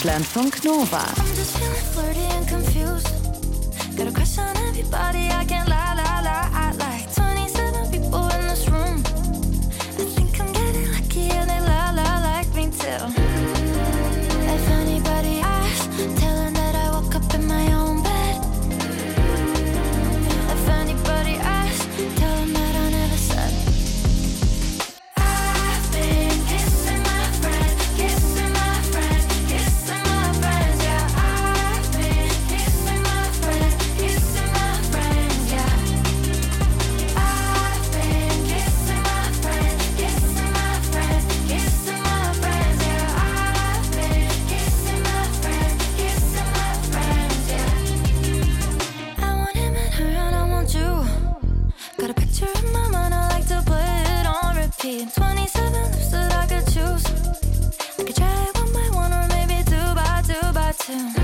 Deutschlandfunk Nova. I'm just feeling flirty and confused. Got a crush on everybody, I can't lie, lie, lie. I like 27 people in this room. I think I'm getting lucky and they lie, lie, like me too. If anybody asks, tell them that I woke up in my own bed. If anybody asks, tell them that I never said. I've been kissing my friend, kissing my friend, kissing my friends, yeah. I've been kissing my friend, kissing my friends, yeah. I've been kissing my friend, kissing my friend, kissing my friends, yeah. I've been kissing my friend, kissing my friends, yeah. I want him and her and I want you. Got a picture in my mind, I like to put it on repeat. 27 lips that I could choose. I could try it one by one or maybe two by two by two.